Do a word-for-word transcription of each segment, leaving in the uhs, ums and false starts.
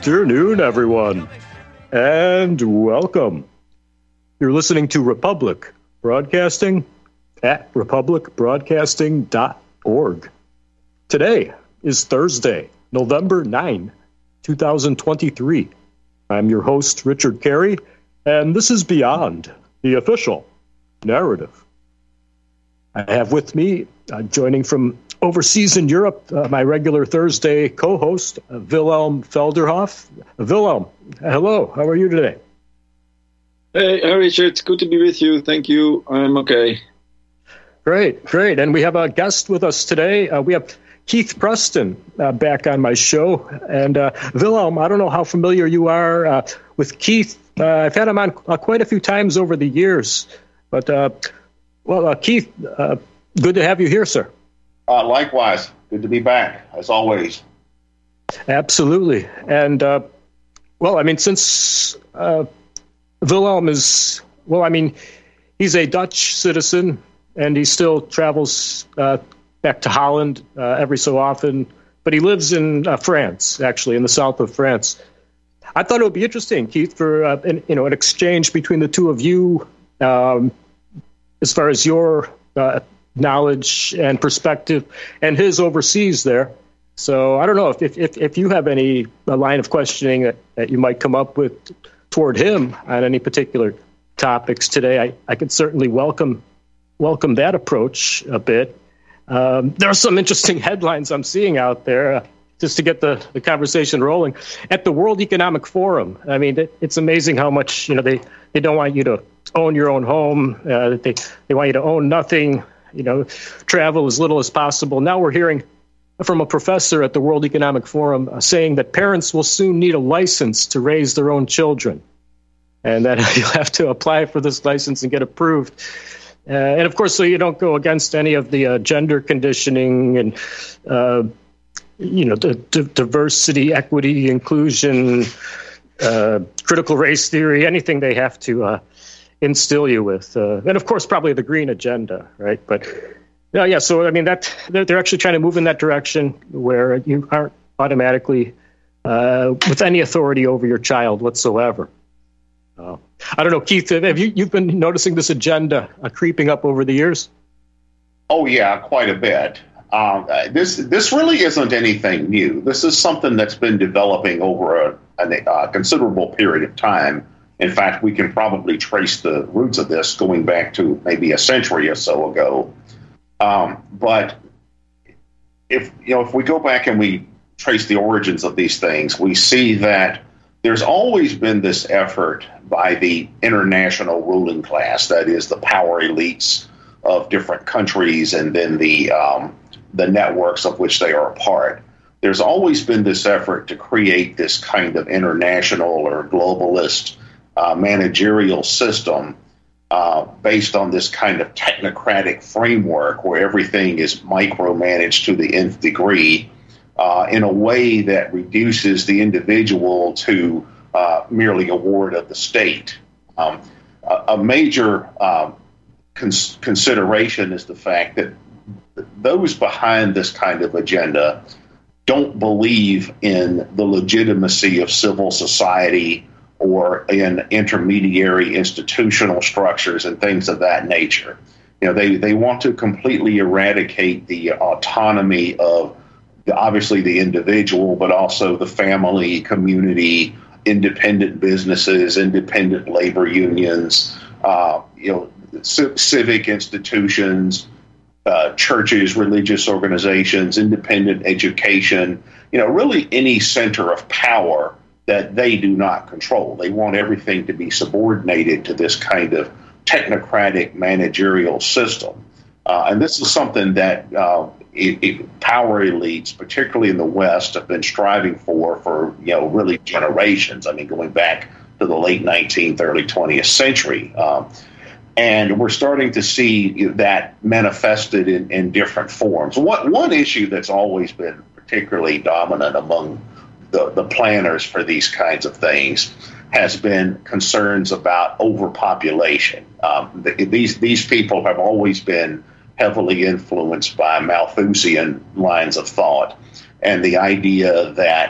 afternoon, everyone, and welcome. You're listening to Republic Broadcasting at republic broadcasting dot org. Today is Thursday, November ninth, twenty twenty-three. I'm your host, Richard Carey, and this is Beyond the Official Narrative. I have with me, uh, joining from overseas in Europe, uh, my regular Thursday co-host, uh, Wilhelm Felderhoff. Wilhelm, hello. How are you today? Hey, hey, Richard. It's good to be with you. Thank you. I'm okay. Great, great. And we have a guest with us today. Uh, we have Keith Preston uh, back on my show. And uh, Wilhelm, I don't know how familiar you are uh, with Keith. Uh, I've had him on uh, quite a few times over the years. But, uh, well, uh, Keith, uh, good to have you here, sir. Uh, likewise. Good to be back, as always. Absolutely. And, uh, well, I mean, since uh, Wilhelm is, well, I mean, he's a Dutch citizen, and he still travels uh, back to Holland uh, every so often, but he lives in uh, France, actually, in the south of France. I thought it would be interesting, Keith, for uh, an, you know, an exchange between the two of you um, as far as your uh, knowledge and perspective, and his overseas there. So I don't know if if, if you have any a line of questioning that, that you might come up with toward him on any particular topics today. I, I could certainly welcome welcome that approach a bit. Um, there are some interesting headlines I'm seeing out there, uh, just to get the, the conversation rolling. At the World Economic Forum, I mean, it, it's amazing how much, you know, they, they don't want you to own your own home. Uh, they, they want you to own nothing. You know, travel as little as possible. Now we're hearing from a professor at the World Economic Forum uh, saying that parents will soon need a license to raise their own children, and that you'll have to apply for this license and get approved. Uh, and of course, so you don't go against any of the uh, gender conditioning and, uh, you know, the, the diversity, equity, inclusion, uh, critical race theory, anything they have to uh, instill you with, uh, and of course, probably the green agenda, right? But yeah, yeah. So I mean, that they're, they're actually trying to move in that direction where you aren't automatically uh, with any authority over your child whatsoever. Uh, I don't know, Keith. Have you you've been noticing this agenda uh, creeping up over the years? Oh yeah, quite a bit. Um, this this really isn't anything new. This is something that's been developing over a, a, a considerable period of time. In fact, we can probably trace the roots of this going back to maybe a century or so ago. Um, but if you know, if we go back and we trace the origins of these things, we see that there's always been this effort by the international ruling class, that is, the power elites of different countries, and then the um, the networks of which they are a part. There's always been this effort to create this kind of international or globalist Uh, managerial system uh, based on this kind of technocratic framework where everything is micromanaged to the nth degree uh, in a way that reduces the individual to uh, merely a ward of the state. Um, a, a major uh, cons- consideration is the fact that those behind this kind of agenda don't believe in the legitimacy of civil society or in intermediary institutional structures and things of that nature. You know, they, they want to completely eradicate the autonomy of the, obviously the individual, but also the family, community, independent businesses, independent labor unions, uh, you know, c- civic institutions, uh, churches, religious organizations, independent education, you know, really any center of power that they do not control. They want everything to be subordinated to this kind of technocratic managerial system. Uh, and this is something that uh, it, it, power elites, particularly in the West, have been striving for for, you know, really generations. I mean, going back to the late nineteenth, early twentieth century. Um, and we're starting to see that manifested in, in different forms. What, one issue that's always been particularly dominant among The, the planners for these kinds of things has been concerns about overpopulation. Um, the, these these people have always been heavily influenced by Malthusian lines of thought, and the idea that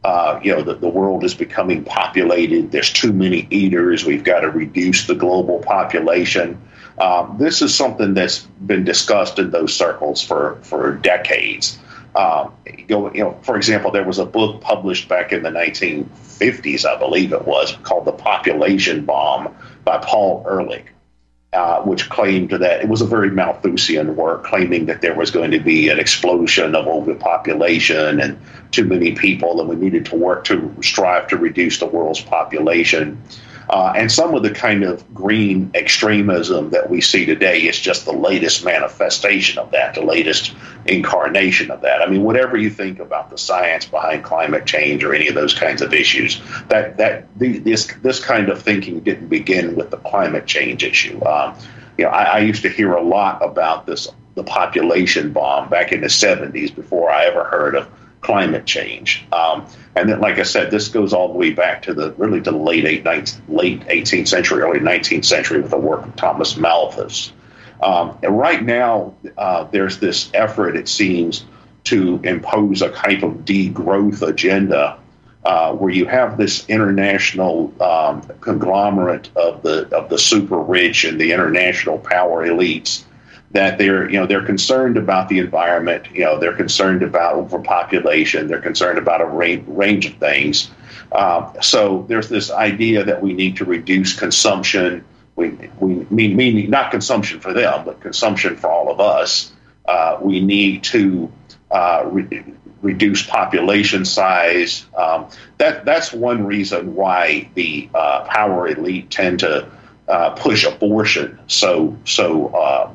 Uh, you know, the, the world is becoming populated. There's too many eaters. We've got to reduce the global population. Um, this is something that's been discussed in those circles for, for decades. Um, you know, you know, for example, there was a book published back in the nineteen fifties, I believe it was, called The Population Bomb by Paul Ehrlich, uh, which claimed that it was a very Malthusian work, claiming that there was going to be an explosion of overpopulation and too many people, and we needed to work to strive to reduce the world's population. Uh, and some of the kind of green extremism that we see today is just the latest manifestation of that, the latest incarnation of that. I mean, whatever you think about the science behind climate change or any of those kinds of issues, that that the, this this kind of thinking didn't begin with the climate change issue. Um, you know, I, I used to hear a lot about this, the population bomb back in the seventies before I ever heard of climate change. Um, and then, like I said, this goes all the way back to the really to the late eight, late eighteenth century, early nineteenth century with the work of Thomas Malthus. Um, and right now, uh, there's this effort, it seems, to impose a type of degrowth agenda uh, where you have this international um, conglomerate of the of the super rich and the international power elites, that they're, you know, they're concerned about the environment, you know, they're concerned about overpopulation, they're concerned about a range, range of things. Um, so there's this idea that we need to reduce consumption. We, we mean, meaning not consumption for them, but consumption for all of us. Uh, we need to uh, re- reduce population size. Um, that that's one reason why the uh, power elite tend to uh, push abortion so so. Uh,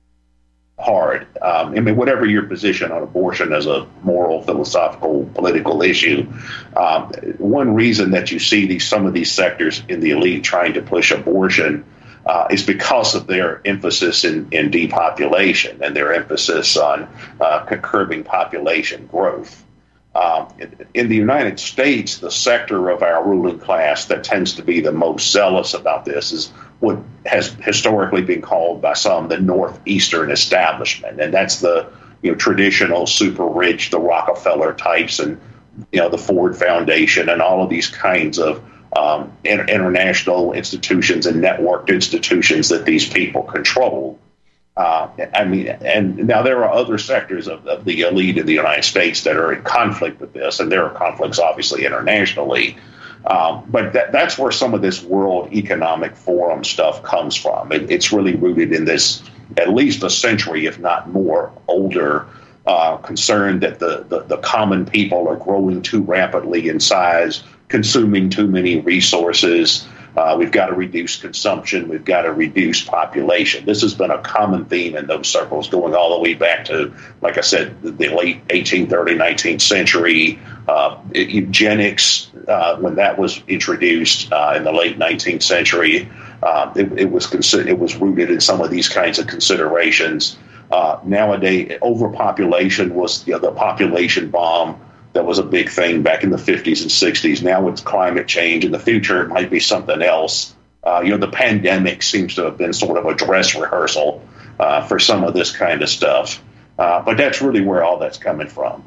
hard. Um, I mean, whatever your position on abortion as a moral, philosophical, political issue, um, one reason that you see these some of these sectors in the elite trying to push abortion uh, is because of their emphasis in, in depopulation and their emphasis on uh, curbing population growth. Um, in the United States, the sector of our ruling class that tends to be the most zealous about this is what has historically been called by some the Northeastern establishment. And that's the, you know, traditional super rich, the Rockefeller types and, you know, the Ford Foundation and all of these kinds of um, inter- international institutions and networked institutions that these people control. Uh, I mean, and now there are other sectors of, of the elite in the United States that are in conflict with this, and there are conflicts, obviously, internationally. Um, but that, that's where some of this World Economic Forum stuff comes from. It, it's really rooted in this, at least a century, if not more, older uh, concern that the, the, the common people are growing too rapidly in size, consuming too many resources. Uh, we've got to reduce consumption. We've got to reduce population. This has been a common theme in those circles going all the way back to, like I said, the, the late eighteenth, early nineteenth century. Uh, eugenics, uh, when that was introduced uh, in the late nineteenth century, uh, it, it was consider- it was rooted in some of these kinds of considerations. Uh, nowadays, overpopulation was, you know, the population bomb. That was a big thing back in the fifties and sixties. Now it's climate change. In the future, it might be something else. Uh, you know, the pandemic seems to have been sort of a dress rehearsal uh, for some of this kind of stuff. Uh, but that's really where all that's coming from.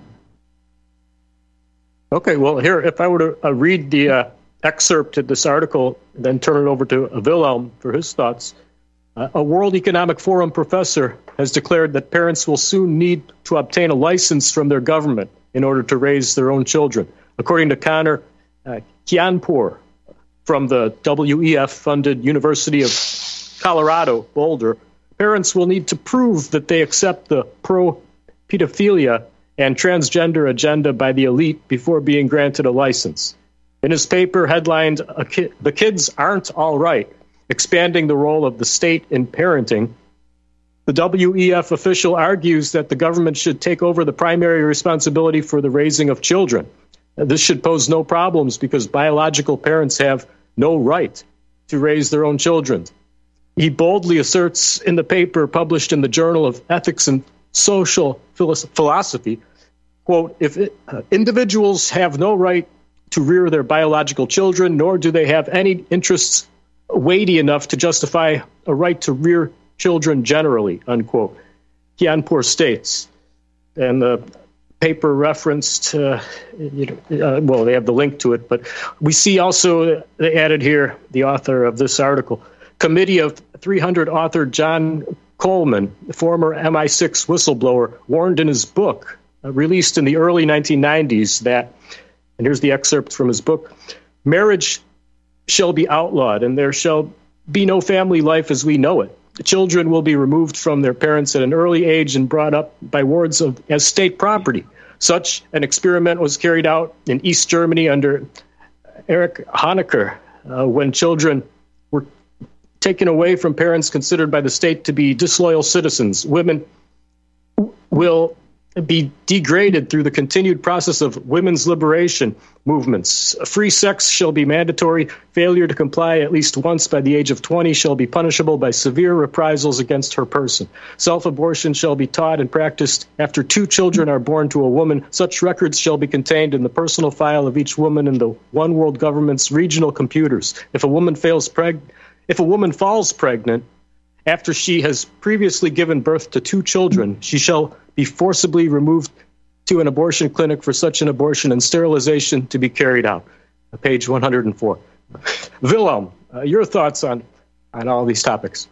Okay, well, here, if I were to uh, read the uh, excerpt of this article, and then turn it over to Wilhelm for his thoughts. Uh, a World Economic Forum professor has declared that parents will soon need to obtain a license from their government in order to raise their own children. According to Connor uh, Kianpour from the W E F-funded University of Colorado, Boulder, parents will need to prove that they accept the pro-pedophilia and transgender agenda by the elite before being granted a license. In his paper headlined, a ki- The Kids Aren't All Right, Expanding the Role of the State in Parenting, the W E F official argues that the government should take over the primary responsibility for the raising of children. This should pose no problems because biological parents have no right to raise their own children. He boldly asserts in the paper published in the Journal of Ethics and Social Philosophy, quote, if it, uh, individuals have no right to rear their biological children, nor do they have any interests weighty enough to justify a right to rear children generally, unquote. Kianpour states. And the paper referenced, uh, you know, uh, well, they have the link to it, but we see also, they added here, the author of this article, Committee of three hundred author John Coleman, the former M I six whistleblower, warned in his book, uh, released in the early nineteen nineties, that, and here's the excerpt from his book, marriage shall be outlawed and there shall be no family life as we know it. The children will be removed from their parents at an early age and brought up by wards of as state property. Such an experiment was carried out in East Germany under Erich Honecker, uh, when children were taken away from parents considered by the state to be disloyal citizens. Women will be degraded through the continued process of women's liberation movements. Free sex shall be mandatory. Failure to comply at least once by the age of twenty shall be punishable by severe reprisals against her person. Self-abortion shall be taught and practiced after two children are born to a woman. Such records shall be contained in the personal file of each woman in the One World Government's regional computers. If a woman fails preg- if a woman falls pregnant after she has previously given birth to two children, she shall be forcibly removed to an abortion clinic for such an abortion and sterilization to be carried out. Page one hundred four. Wilhelm, uh, your thoughts on, on all these topics?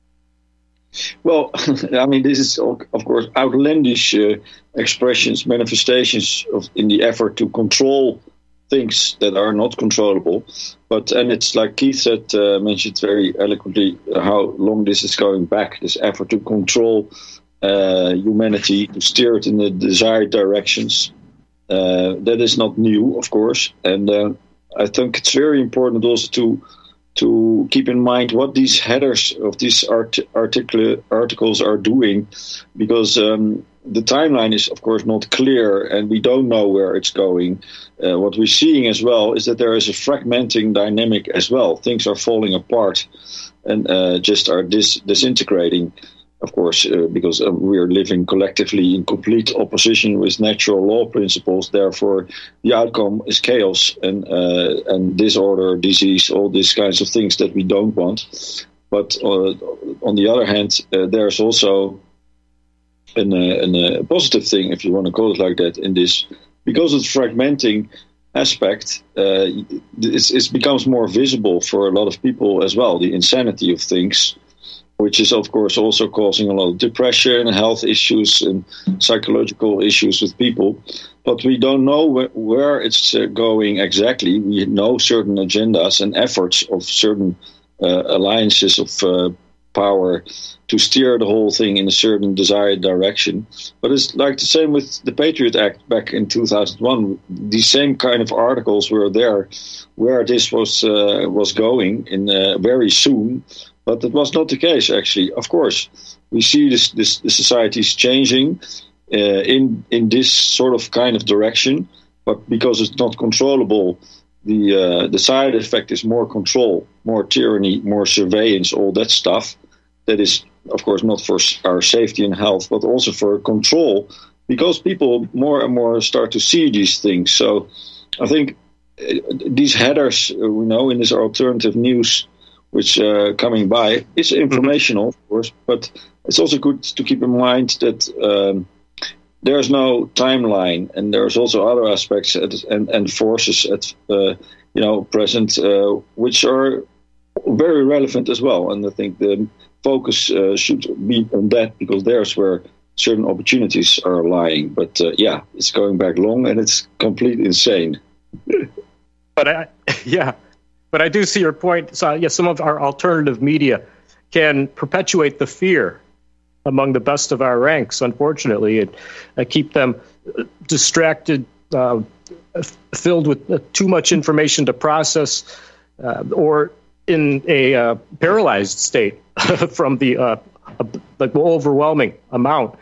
Well, I mean, this is, of course, outlandish uh, expressions, manifestations of, in the effort to control things that are not controllable. But, and it's like Keith said, uh, mentioned very eloquently how long this is going back, this effort to control uh, humanity, to steer it in the desired directions. Uh, that is not new, of course. And uh, I think it's very important also to to keep in mind what these headers of these art- article- articles are doing, because um, the timeline is, of course, not clear and we don't know where it's going. Uh, what we're seeing as well is that there is a fragmenting dynamic as well. Things are falling apart and uh, just are dis- disintegrating, of course, uh, because uh, we are living collectively in complete opposition with natural law principles. Therefore, the outcome is chaos and uh, and disorder, disease, all these kinds of things that we don't want. But uh, on the other hand, uh, there's also an, uh, an, uh, positive thing, if you want to call it like that, in this. Because of the fragmenting aspect, uh, it's, it becomes more visible for a lot of people as well, the insanity of things, which is, of course, also causing a lot of depression, health issues, and psychological issues with people. But we don't know wh- where it's uh, going exactly. We know certain agendas and efforts of certain uh, alliances of uh, power to steer the whole thing in a certain desired direction. But it's like the same with the Patriot Act back in two thousand one. These same kind of articles were there where this was uh, was going in uh, very soon. But that was not the case, actually. Of course, we see this, this the society's changing uh, in in this sort of kind of direction. But because it's not controllable, the uh, the side effect is more control, more tyranny, more surveillance, all that stuff. That is, of course, not for our safety and health, but also for control, because people more and more start to see these things. So I think these headers, we know, in this alternative news, which uh, coming by, is informational, of course, but it's also good to keep in mind that um, there's no timeline, and there's also other aspects at, and, and forces at uh, you know present, uh, which are very relevant as well. And I think the focus uh, should be on that, because there's where certain opportunities are lying. But uh, yeah, it's going back long, and it's completely insane. But I, yeah. But I do see your point. So, yes, some of our alternative media can perpetuate the fear among the best of our ranks, unfortunately, and uh, keep them distracted, uh, filled with uh, too much information to process, uh, or in a uh, paralyzed state from the uh, like overwhelming amount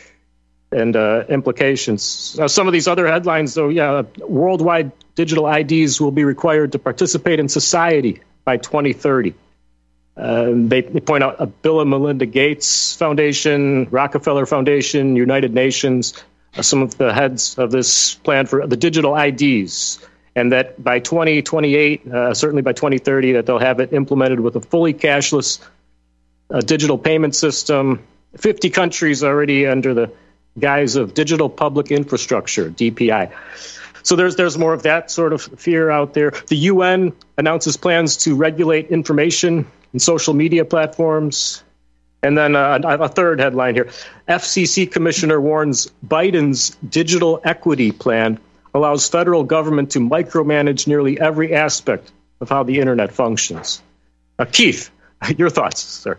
and uh, implications. Now, some of these other headlines, though, yeah, worldwide digital I Ds will be required to participate in society by twenty thirty. Uh, they, they point out a Bill and Melinda Gates Foundation, Rockefeller Foundation, United Nations, uh, some of the heads of this plan for the digital I Ds, and that by twenty twenty-eight, uh, certainly by twenty thirty, that they'll have it implemented with a fully cashless uh, digital payment system. fifty countries already under the guise of digital public infrastructure, D P I. So there's there's more of that sort of fear out there. The U N announces plans to regulate information and social media platforms. And then uh, a third headline here. F C C commissioner warns Biden's digital equity plan allows federal government to micromanage nearly every aspect of how the internet functions. Uh, Keith, your thoughts, sir?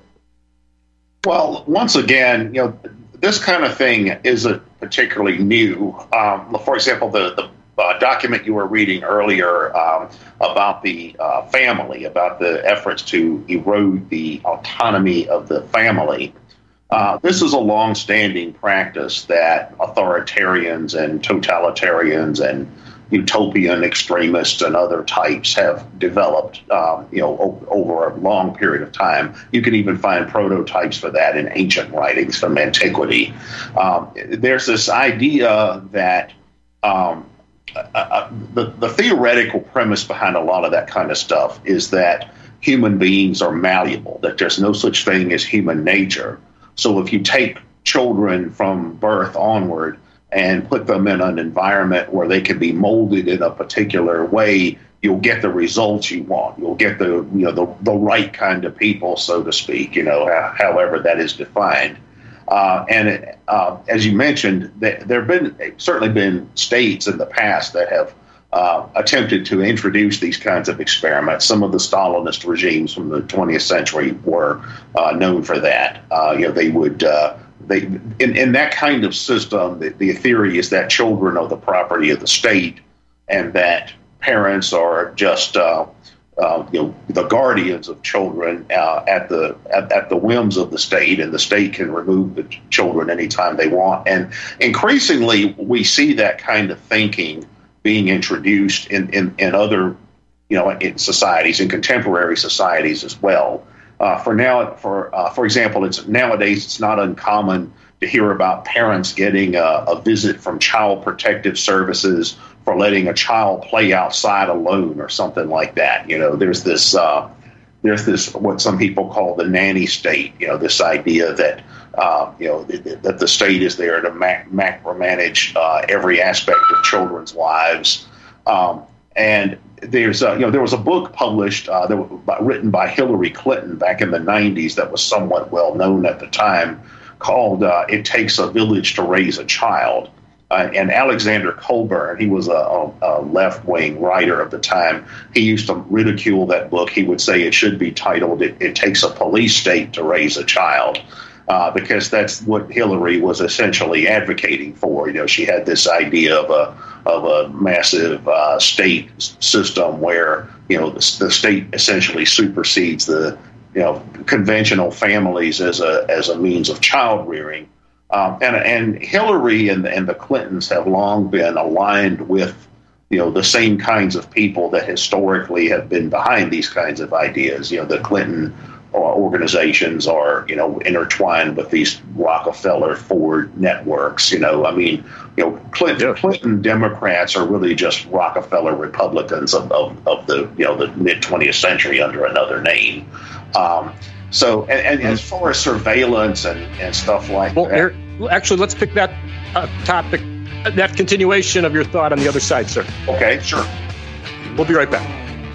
Well, once again, you know, this kind of thing isn't particularly new. Um, for example, the, the uh, document you were reading earlier um, about the uh, family, about the efforts to erode the autonomy of the family. Uh, this is a long-standing practice that authoritarians and totalitarians and utopian extremists and other types have developed, um, you know, o- over a long period of time. You can even find prototypes for that in ancient writings from antiquity. Um, there's this idea that um, uh, uh, the, the theoretical premise behind a lot of that kind of stuff is that human beings are malleable, that there's no such thing as human nature. So if you take children from birth onward and put them in an environment where they can be molded in a particular way, you'll get the results you want. You'll get the you know the, the right kind of people, so to speak, you know, however that is defined. Uh, and it, uh, as you mentioned, there have been certainly been states in the past that have uh, attempted to introduce these kinds of experiments. Some of the Stalinist regimes from the twentieth century were uh, known for that. Uh, you know, they would. Uh, They, in, in that kind of system, the, the theory is that children are the property of the state, and that parents are just uh, uh, you know the guardians of children uh, at the at, at the whims of the state, and the state can remove the children anytime they want. And increasingly, we see that kind of thinking being introduced in, in, in other you know in societies, in contemporary societies as well. Uh, for now, for uh, for example, it's nowadays it's not uncommon to hear about parents getting a, a visit from Child Protective Services for letting a child play outside alone or something like that. You know, there's this uh, there's this what some people call the nanny state. You know, this idea that uh, you know that, that the state is there to mac- macromanage uh, every aspect of children's lives, um, and There's, uh, you know, there was a book published uh, that was written by Hillary Clinton back in the nineties that was somewhat well known at the time, called uh, "It Takes a Village to Raise a Child." Uh, and Alexander Colburn, he was a, a left-wing writer of the time. He used to ridicule that book. He would say it should be titled "It, it Takes a Police State to Raise a Child." Uh, because that's what Hillary was essentially advocating for. You know, she had this idea of a of a massive uh, state system where you know the, the state essentially supersedes the you know conventional families as a as a means of child rearing. Um, and and Hillary and and the Clintons have long been aligned with you know the same kinds of people that historically have been behind these kinds of ideas. You know, the Clinton organizations are, you know, intertwined with these Rockefeller Ford networks. You know, I mean, you know, Clinton, yeah. Clinton Democrats are really just Rockefeller Republicans of, of, of the, you know, the mid twentieth century under another name. Um, so, and, and mm-hmm. as far as surveillance and, and stuff like well, that. Eric, actually, let's pick that uh, topic, that continuation of your thought on the other side, sir. Okay, sure. We'll be right back.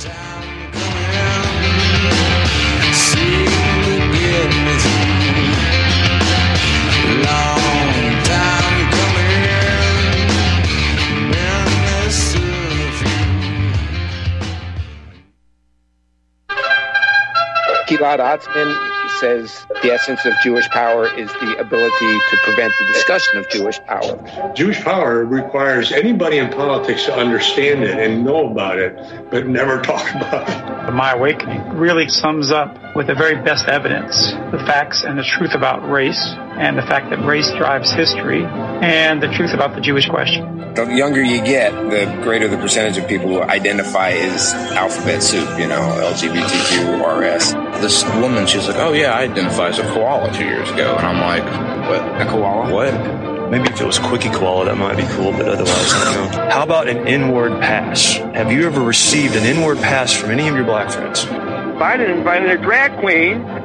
Gilad Atzmon says the essence of Jewish power is the ability to prevent the discussion of Jewish power. Jewish power requires anybody in politics to understand it and know about it, but never talk about it. My Awakening really sums up with the very best evidence the facts and the truth about race, and the fact that race drives history, and the truth about the Jewish question. The younger you get, the greater the percentage of people who identify as alphabet soup, you know, L G B T Q, R S. This woman, she's like, oh yeah, I identify as a koala two years ago. And I'm like, what? A koala? What? Maybe if it was Quickie Koala, that might be cool, but otherwise, I don't know. How about an inward pass? Have you ever received an inward pass from any of your black friends? Biden invited a drag queen to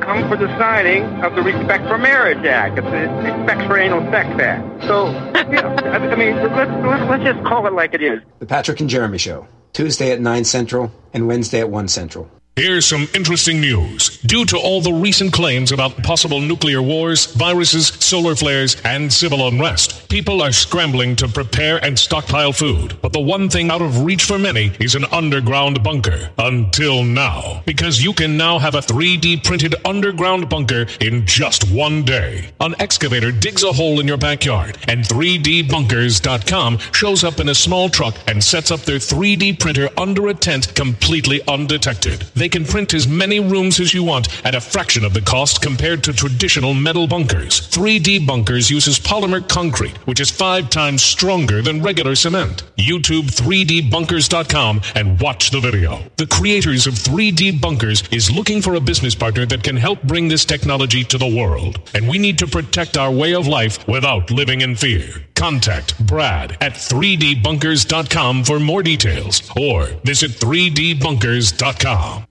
come for the signing of the Respect for Marriage Act, of the Respect for Anal Sex Act. So, you know, I mean, let's, let's, let's just call it like it is. The Patrick and Jeremy Show, Tuesday at nine Central and Wednesday at one Central. Here's some interesting news. Due to all the recent claims about possible nuclear wars, viruses, solar flares, and civil unrest, people are scrambling to prepare and stockpile food. But the one thing out of reach for many is an underground bunker. Until now. Because you can now have a three D printed underground bunker in just one day. An excavator digs a hole in your backyard, and three D bunkers dot com shows up in a small truck and sets up their three D printer under a tent completely undetected. They can print as many rooms as you want at a fraction of the cost compared to traditional metal bunkers. three D Bunkers uses polymer concrete, which is five times stronger than regular cement. YouTube three D bunkers dot com and watch the video. The creators of three D Bunkers is looking for a business partner that can help bring this technology to the world. And we need to protect our way of life without living in fear. Contact Brad at three D bunkers dot com for more details, or visit three D bunkers dot com.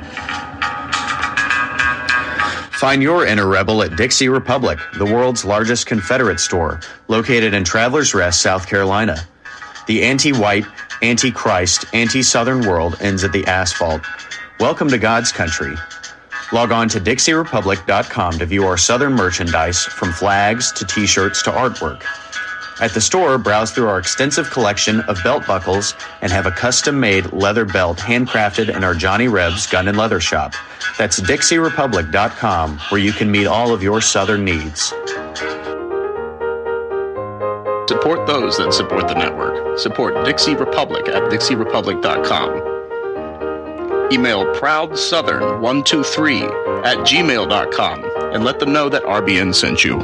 Find your inner rebel at Dixie Republic, the world's largest Confederate store, located in Travelers Rest, South Carolina. The anti-white, anti-Christ, anti-Southern world ends at the asphalt. Welcome to God's country. Log on to Dixie Republic dot com to view our Southern merchandise, from flags to t-shirts to artwork. At the store, browse through our extensive collection of belt buckles and have a custom-made leather belt handcrafted in our Johnny Rebs Gun and Leather Shop. That's Dixie Republic dot com, where you can meet all of your Southern needs. Support those that support the network. Support Dixie Republic at Dixie Republic dot com. Email proud southern one two three at gmail dot com and let them know that R B N sent you.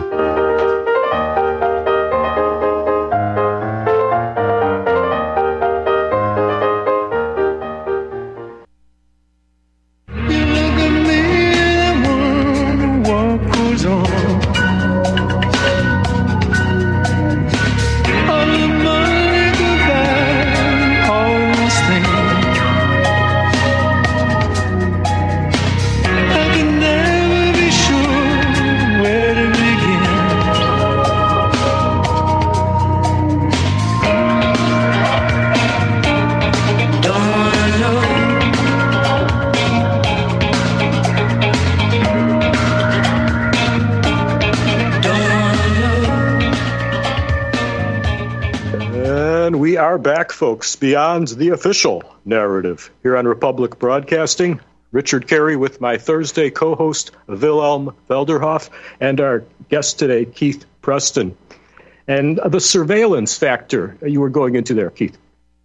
Back, folks, beyond the official narrative here on Republic Broadcasting. Richard Carey with my Thursday co-host Wilhelm Felderhoff and our guest today, Keith Preston. And the surveillance factor you were going into there, Keith.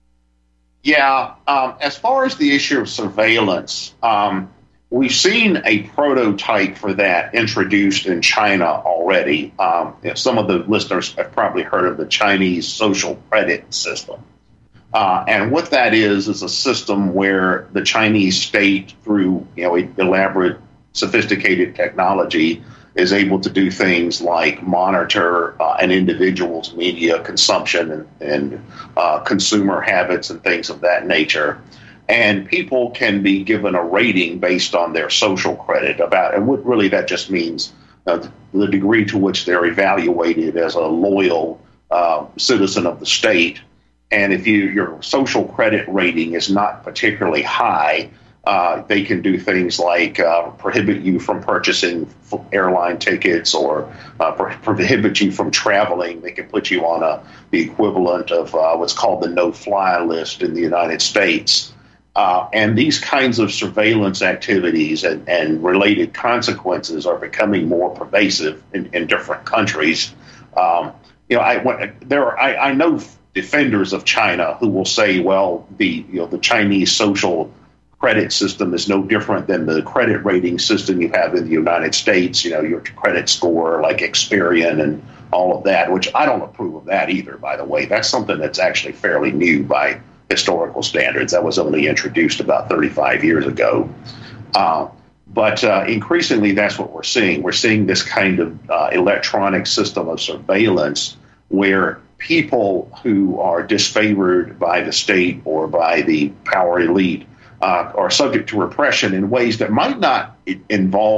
Yeah, um, as far as the issue of surveillance, um, we've seen a prototype for that introduced in China already. Um, some of the listeners have probably heard of the Chinese social credit system. Uh, and what that is is a system where the Chinese state, through you know elaborate, sophisticated technology, is able to do things like monitor uh, an individual's media consumption and, and uh, consumer habits and things of that nature. And people can be given a rating based on their social credit about, and what really that just means uh, the degree to which they're evaluated as a loyal uh, citizen of the state. And if you, your social credit rating is not particularly high, uh, they can do things like uh, prohibit you from purchasing airline tickets or uh, pro- prohibit you from traveling. They can put you on a, the equivalent of uh, what's called the no-fly list in the United States. Uh, and these kinds of surveillance activities and, and related consequences are becoming more pervasive in, in different countries. Um, you know, I, there are, I, I know defenders of China who will say, well, the you know the Chinese social credit system is no different than the credit rating system you have in the United States. You know, your credit score, like Experian and all of that, which I don't approve of that either, by the way. That's something that's actually fairly new by historical standards. That was only introduced about thirty-five years ago. Uh, but uh, increasingly, that's what we're seeing. We're seeing this kind of uh, electronic system of surveillance where people who are disfavored by the state or by the power elite uh, are subject to repression in ways that might not involve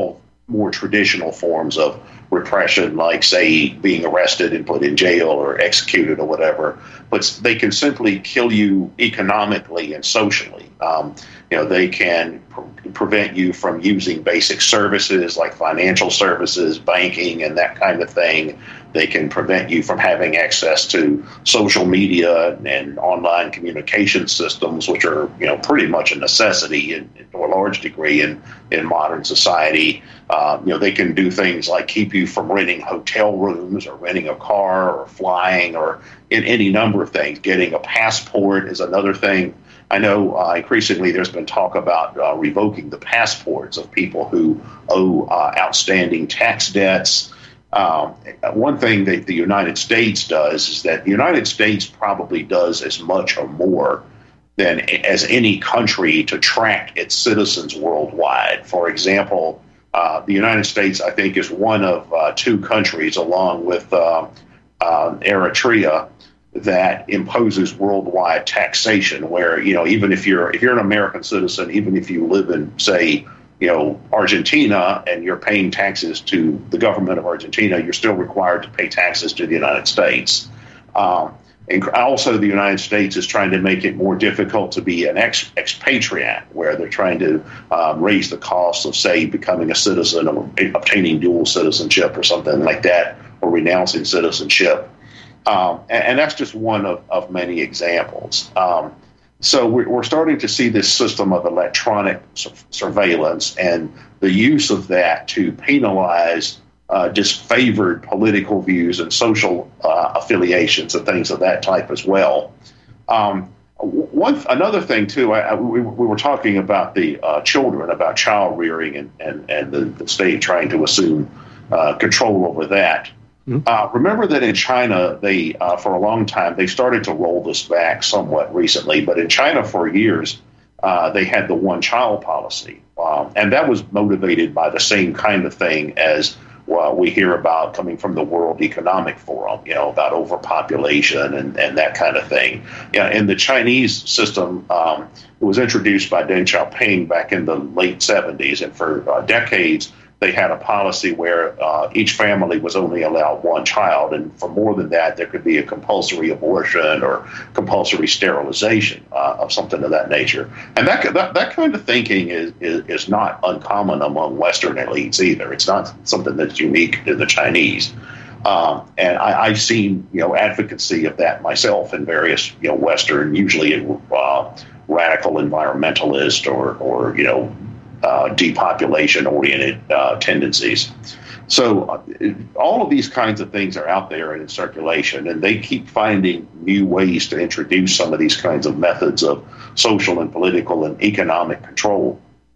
more traditional forms of repression, like, say, being arrested and put in jail or executed or whatever. But they can simply kill you economically and socially. Um, you know, they can pre- prevent you from using basic services like financial services, banking, and that kind of thing. They can prevent you from having access to social media and online communication systems, which are, you know, pretty much a necessity in, to a large degree in, in modern society. Uh, you know, they can do things like keep you from renting hotel rooms or renting a car or flying or in any number of things. Getting a passport is another thing. I know uh, increasingly there's been talk about uh, revoking the passports of people who owe uh, outstanding tax debts. Um, one thing that the United States does is that the United States probably does as much or more than as any country to track its citizens worldwide. For example, uh, the United States, I think, is one of uh, two countries, along with uh, uh, Eritrea, that imposes worldwide taxation, where, you know, even if you're if you're an American citizen, even if you live in, say, you know, Argentina, and you're paying taxes to the government of Argentina, you're still required to pay taxes to the United States. Um, and also, the United States is trying to make it more difficult to be an ex- expatriate, where they're trying to um, raise the cost of, say, becoming a citizen or obtaining dual citizenship or something like that, or renouncing citizenship. Um, and, and that's just one of, of many examples. Um, so we're, we're starting to see this system of electronic su- surveillance and the use of that to penalize uh, disfavored political views and social uh, affiliations and things of that type as well. Um, one another thing too, I, I, we, we were talking about the uh, children, about child rearing, and and, and the, the state trying to assume uh, control over that. Uh, remember that in China, they uh, for a long time, they started to roll this back somewhat recently, but in China for years, uh, they had the one-child policy. Um, and that was motivated by the same kind of thing as well, we hear about coming from the World Economic Forum, you know, about overpopulation and, and that kind of thing. Yeah, in the Chinese system, um, it was introduced by Deng Xiaoping back in the late seventies, and for uh, decades, they had a policy where uh, each family was only allowed one child, and for more than that, there could be a compulsory abortion or compulsory sterilization uh, of something of that nature. And that that, that kind of thinking is, is is not uncommon among Western elites either. It's not something that's unique to the Chinese. Um, and I, I've seen, you know, advocacy of that myself in various, you know, Western, usually uh, radical environmentalist or or you know. Uh, depopulation-oriented uh, tendencies. So uh, all of these kinds of things are out there and in circulation, and they keep finding new ways to introduce some of these kinds of methods of social and political and economic control.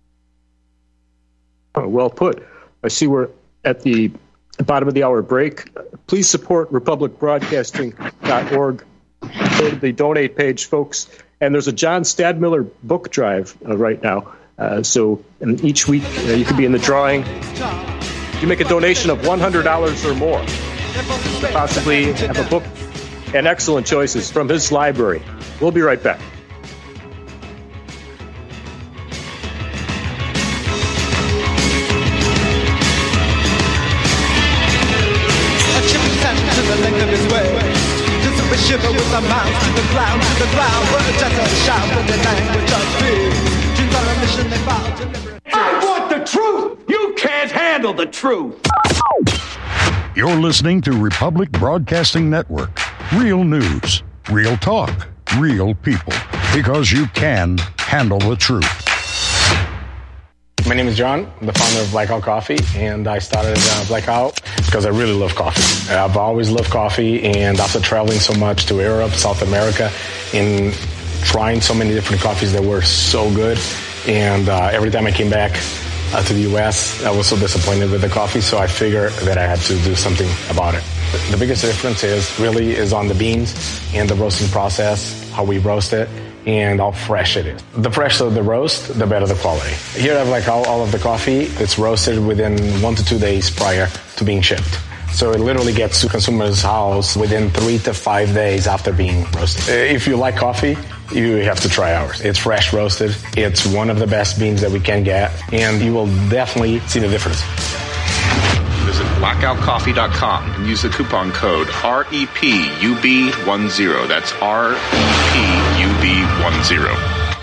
Oh, well put. I see we're at the bottom of the hour break. Please support republic broadcasting dot org. Go to the donate page, folks. And there's a John Stadmiller book drive uh, right now. Uh, so and each week uh, you could be in the drawing. You make a donation of one hundred dollars or more, possibly have a book and excellent choices from his library. We'll be right back. Shiver with a mouth to the ground, to the ground. We're just a shout in the language of fear. I want the truth! You can't handle the truth! You're listening to Republic Broadcasting Network. Real news, real talk, real people. Because you can handle the truth. My name is John. I'm the founder of Blackout Coffee, and I started uh, Blackout because I really love coffee. I've always loved coffee, and after traveling so much to Europe, South America, and trying so many different coffees that were so good, and uh, every time I came back uh, to the U S, I was so disappointed with the coffee, so I figured that I had to do something about it. The biggest difference is really is on the beans and the roasting process, how we roast it, and how fresh it is. The fresher the roast, the better the quality. Here I have like all, all of the coffee. It's roasted within one to two days prior to being shipped. So it literally gets to consumers' house within three to five days after being roasted. If you like coffee, you have to try ours. It's fresh roasted. It's one of the best beans that we can get, and you will definitely see the difference. visit blackout coffee dot com and use the coupon code R E P U B ten. That's R E P U B ten.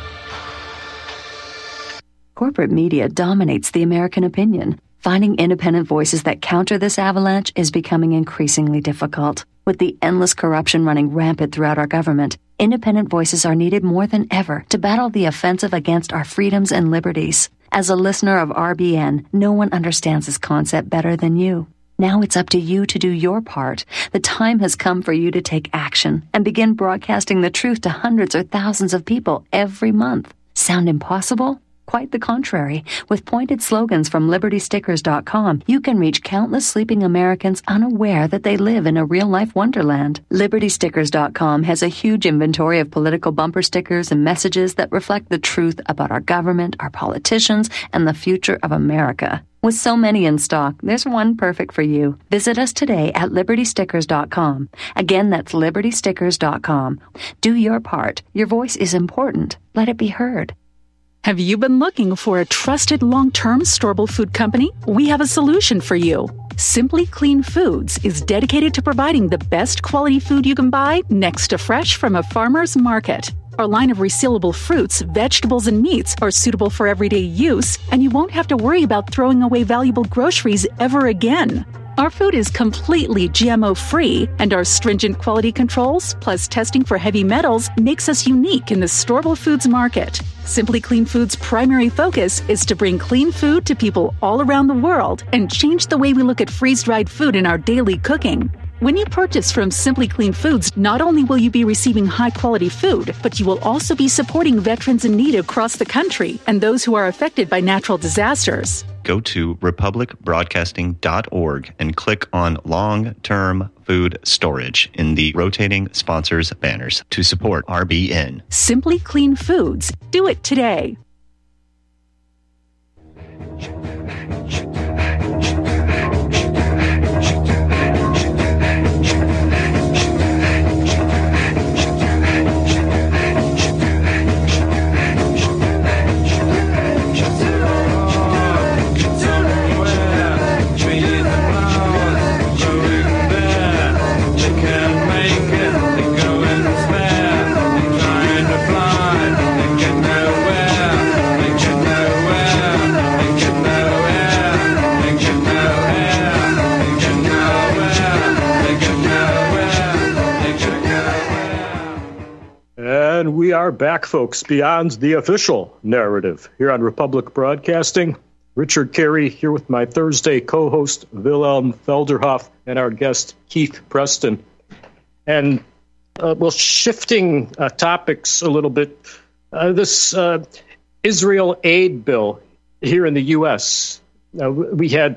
Corporate media dominates the American opinion. Finding independent voices that counter this avalanche is becoming increasingly difficult. With the endless corruption running rampant throughout our government, independent voices are needed more than ever to battle the offensive against our freedoms and liberties. As a listener of R B N, no one understands this concept better than you. Now it's up to you to do your part. The time has come for you to take action and begin broadcasting the truth to hundreds or thousands of people every month. Sound impossible? Quite the contrary. With pointed slogans from liberty stickers dot com, you can reach countless sleeping Americans unaware that they live in a real-life wonderland. liberty stickers dot com has a huge inventory of political bumper stickers and messages that reflect the truth about our government, our politicians, and the future of America. With so many in stock, there's one perfect for you. Visit us today at liberty stickers dot com. Again, that's liberty stickers dot com. Do your part. Your voice is important. Let it be heard. Have you been looking for a trusted long-term storable food company? We have a solution for you. Simply Clean Foods is dedicated to providing the best quality food you can buy next to fresh from a farmer's market. Our line of resealable fruits, vegetables, and meats are suitable for everyday use, and you won't have to worry about throwing away valuable groceries ever again. Our food is completely G M O-free, and our stringent quality controls, plus testing for heavy metals, makes us unique in the storable foods market. Simply Clean Foods' primary focus is to bring clean food to people all around the world and change the way we look at freeze-dried food in our daily cooking. When you purchase from Simply Clean Foods, not only will you be receiving high-quality food, but you will also be supporting veterans in need across the country and those who are affected by natural disasters. Go to republic broadcasting dot org and click on long-term food storage in the rotating sponsors banners to support R B N. Simply Clean Foods. Do it today. And we are back, folks, beyond the official narrative here on Republic Broadcasting. Richard Carey here with my Thursday co-host, Wilhelm Felderhoff, and our guest, Keith Preston. And, uh, well, shifting uh, topics a little bit, uh, this uh, Israel aid bill here in the U S, uh, we had,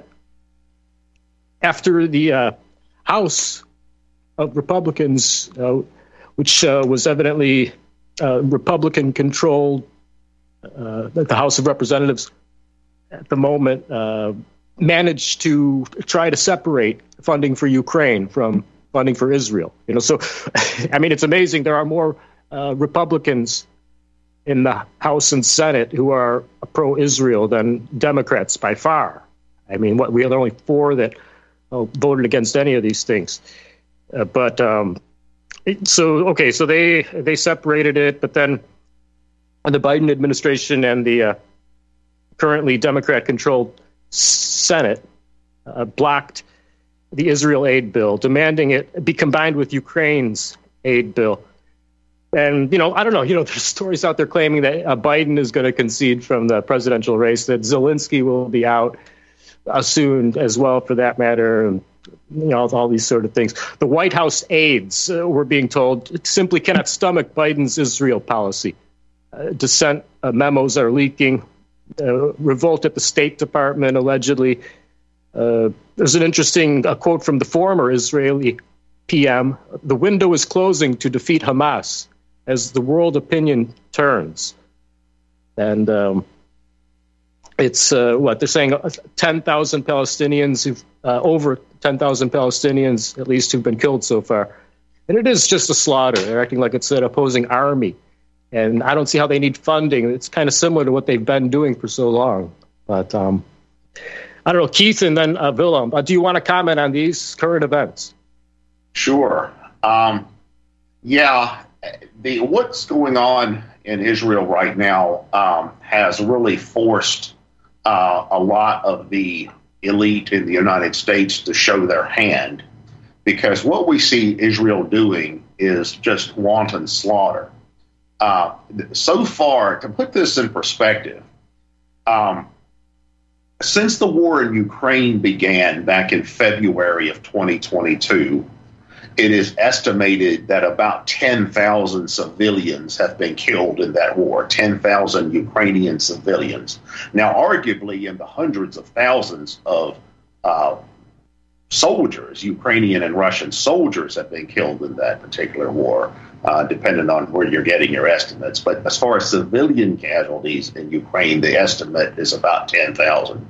after the uh, House of Republicans, uh, which uh, was evidently uh, Republican-controlled, uh, the House of Representatives at the moment, uh, managed to try to separate funding for Ukraine from funding for Israel. You know, so I mean, it's amazing. There are more uh, Republicans in the House and Senate who are pro-Israel than Democrats by far. I mean, what we are only four that uh, voted against any of these things, uh, but. Um, So, okay, so they they separated it, but then the Biden administration and the uh, currently Democrat-controlled Senate uh, blocked the Israel aid bill, demanding it be combined with Ukraine's aid bill. And, you know, I don't know, you know, there's stories out there claiming that uh, Biden is going to concede from the presidential race, that Zelensky will be out uh, soon as well, for that matter, and you know, all these sort of things. The White House aides, uh, we're being told, simply cannot stomach Biden's Israel policy. Uh, dissent uh, memos are leaking. Uh, revolt at the State Department, allegedly. Uh, there's an interesting uh, quote from the former Israeli P M. The window is closing to defeat Hamas as the world opinion turns. And um, it's uh, what they're saying, ten thousand Palestinians, who've, uh, over ten thousand Palestinians at least, who've been killed so far. And it is just a slaughter. They're acting like it's an opposing army. And I don't see how they need funding. It's kind of similar to what they've been doing for so long. But um, I don't know, Keith and then uh, Willem, uh, do you want to comment on these current events? Sure. Um, yeah, the what's going on in Israel right now um, has really forced uh, a lot of the elite in the United States to show their hand, because what we see Israel doing is just wanton slaughter. Uh, so far, to put this in perspective, um, since the war in Ukraine began back in February of twenty twenty-two, it is estimated that about ten thousand civilians have been killed in that war, ten thousand Ukrainian civilians. Now, arguably, in the hundreds of thousands of uh, soldiers, Ukrainian and Russian soldiers, have been killed in that particular war, uh, depending on where you're getting your estimates. But as far as civilian casualties in Ukraine, the estimate is about ten thousand.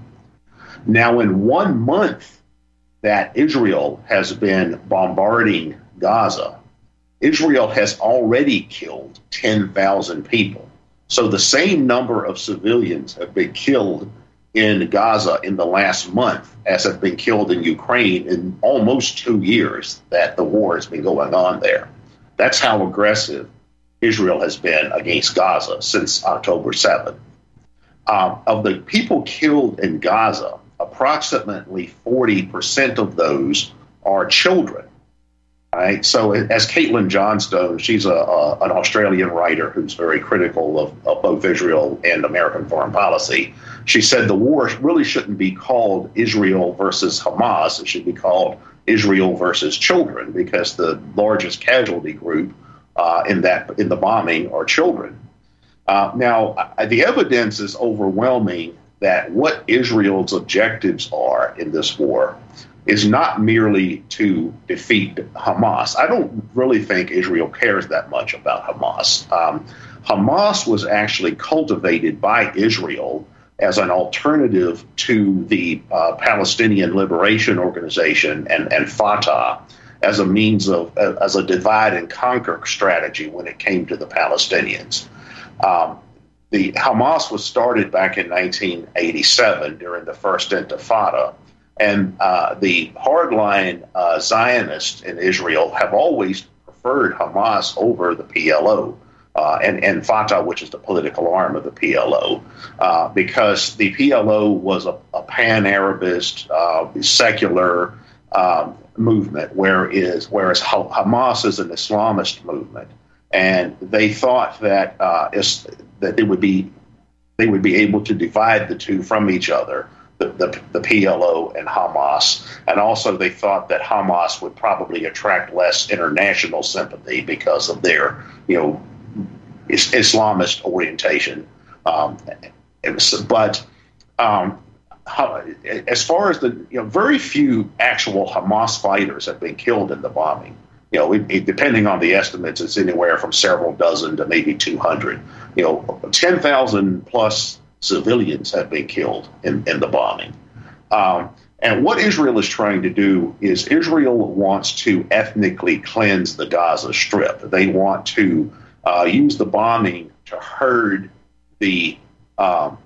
Now, in one month that Israel has been bombarding Gaza, Israel has already killed ten thousand people. So the same number of civilians have been killed in Gaza in the last month as have been killed in Ukraine in almost two years that the war has been going on there. That's how aggressive Israel has been against Gaza since October seventh. Um, of the people killed in Gaza, approximately forty percent of those are children. Right? So as Caitlin Johnstone, she's a, a, an Australian writer who's very critical of, of both Israel and American foreign policy. She said the war really shouldn't be called Israel versus Hamas. It should be called Israel versus children, because the largest casualty group uh, in that in the bombing are children. Uh, now, uh, the evidence is overwhelming that what Israel's objectives are in this war is not merely to defeat Hamas. I don't really think Israel cares that much about Hamas. Um, Hamas was actually cultivated by Israel as an alternative to the uh, Palestinian Liberation Organization and, and Fatah as a means of, uh, as a divide and conquer strategy when it came to the Palestinians. Um, the Hamas was started back in nineteen eighty-seven during the first Intifada, and uh, the hardline uh, Zionists in Israel have always preferred Hamas over the P L O. Uh, and, and Fatah, which is the political arm of the P L O, uh, because the P L O was a, a pan-Arabist, uh, secular um, movement, whereas, whereas Hamas is an Islamist movement. And they thought that uh, is, that they would be they would be able to divide the two from each other, the, the, the P L O and Hamas. And also they thought that Hamas would probably attract less international sympathy because of their, you know, Islamist orientation. Um, it was, but um, how, as far as the, you know, very few actual Hamas fighters have been killed in the bombing. You know, it, it, depending on the estimates, it's anywhere from several dozen to maybe two hundred. You know, ten thousand plus civilians have been killed in, in the bombing. Um, and what Israel is trying to do is Israel wants to ethnically cleanse the Gaza Strip. They want to Uh, use the bombing to herd the um,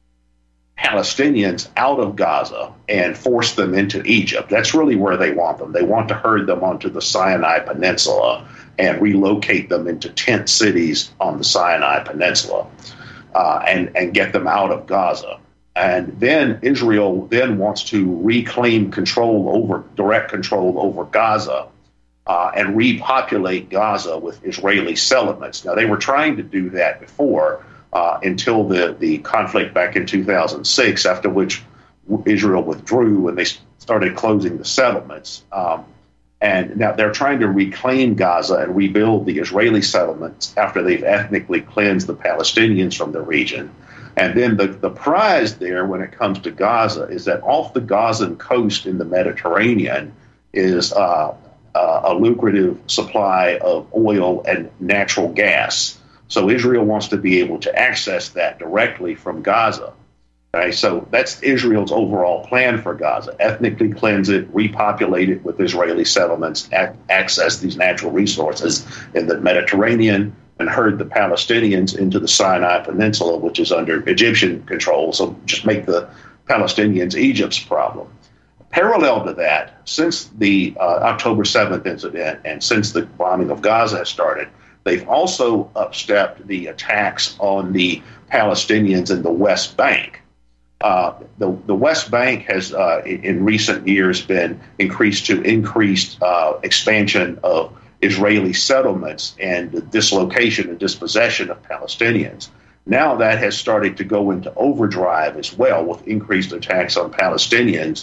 Palestinians out of Gaza and force them into Egypt. That's really where they want them. They want to herd them onto the Sinai Peninsula and relocate them into tent cities on the Sinai Peninsula uh, and, and get them out of Gaza. And then Israel then wants to reclaim control over, direct control over Gaza. Uh, and repopulate Gaza with Israeli settlements. Now, they were trying to do that before uh, until the, the conflict back in two thousand six, after which Israel withdrew and they started closing the settlements. Um, and now they're trying to reclaim Gaza and rebuild the Israeli settlements after they've ethnically cleansed the Palestinians from the region. And then the, the prize there when it comes to Gaza is that off the Gazan coast in the Mediterranean is uh, Uh, a lucrative supply of oil and natural gas. So Israel wants to be able to access that directly from Gaza. Okay, so that's Israel's overall plan for Gaza. Ethnically cleanse it, repopulate it with Israeli settlements, ac- access these natural resources in the Mediterranean, and herd the Palestinians into the Sinai Peninsula, which is under Egyptian control. So just make the Palestinians Egypt's problem. Parallel to that, since the uh, October seventh incident and since the bombing of Gaza has started, they've also upstepped the attacks on the Palestinians in the West Bank. Uh, the, the West Bank has, uh, in, in recent years, been increased to increased uh, expansion of Israeli settlements and the dislocation and dispossession of Palestinians. Now that has started to go into overdrive as well, with increased attacks on Palestinians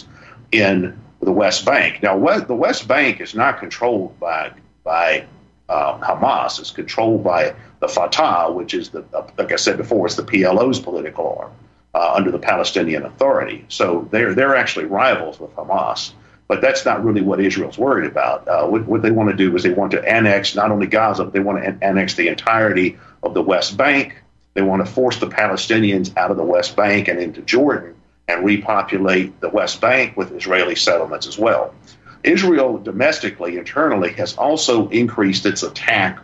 in the West Bank. Now, the West Bank is not controlled by by uh, Hamas. It's controlled by the Fatah, which is, the like I said before, it's the P L O's political arm uh, under the Palestinian Authority. So they're they're actually rivals with Hamas. But that's not really what Israel's worried about. Uh, what, what they want to do is they want to annex not only Gaza, but they want to an- annex the entirety of the West Bank. They want to force the Palestinians out of the West Bank and into Jordan and repopulate the West Bank with Israeli settlements as well. Israel domestically, internally, has also increased its attacks